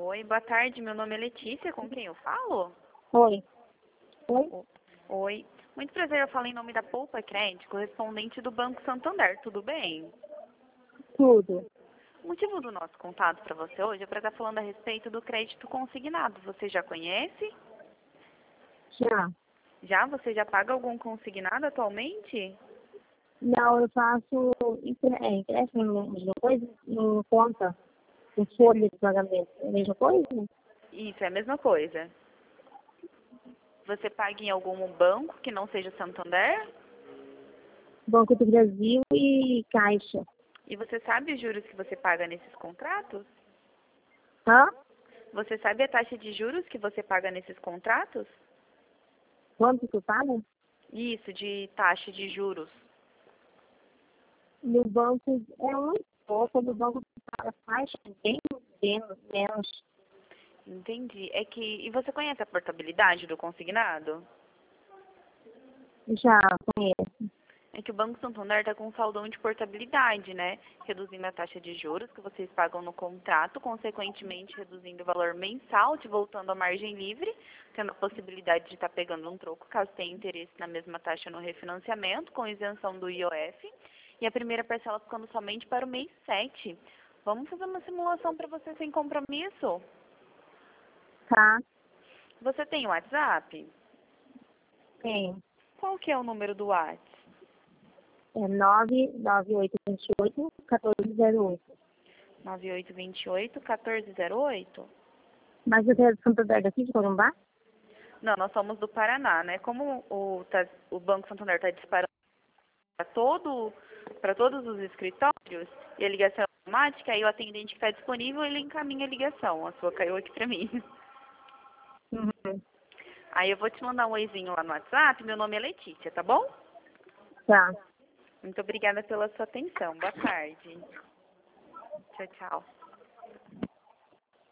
Oi, boa tarde. Meu nome é Letícia. Com quem eu falo? Oi. Oi? Oi. Muito prazer. Eu falo em nome da Poupa Crédito, correspondente do Banco Santander. Tudo bem? Tudo. O motivo do nosso contato para você hoje é para estar falando a respeito do crédito consignado. Você já conhece? Já. Já? Você já paga algum consignado atualmente? Não, eu faço empréstimo em mesma coisa, em conta, em folha de pagamento. É a mesma coisa? Isso, é a mesma coisa. Você paga em algum banco que não seja Santander? Banco do Brasil e Caixa. E você sabe os juros que você paga nesses contratos? Hã? Você sabe a taxa de juros que você paga nesses contratos? Quanto que eu pago? Isso, de taxa de juros. No banco é um pouco, no banco paga Caixa bem menos. Entendi. É que. E você conhece a portabilidade do consignado? Já conheço. É que o Banco Santander está com um saldão de portabilidade, né? Reduzindo a taxa de juros que vocês pagam no contrato, consequentemente reduzindo o valor mensal, te voltando à margem livre, tendo a possibilidade de estar pegando um troco caso tenha interesse na mesma taxa no refinanciamento, com isenção do IOF, e a primeira parcela ficando somente para o mês 7. Vamos fazer uma simulação para você sem compromisso? Tá? Você tem WhatsApp? Tem. Qual que é o número do WhatsApp? É 99828-1408. 9828-1408? Mas você é de Santander daqui de Corumbá? Não, nós somos do Paraná, né? Como o Banco Santander está disparando para todos os escritórios e a ligação é automática, aí o atendente que está disponível, ele encaminha a ligação. A sua caiu aqui para mim. Uhum. Aí eu vou te mandar um oizinho lá no WhatsApp. Meu nome é Letícia, tá bom? Tá. Muito obrigada pela sua atenção. Boa tarde. Tchau, tchau.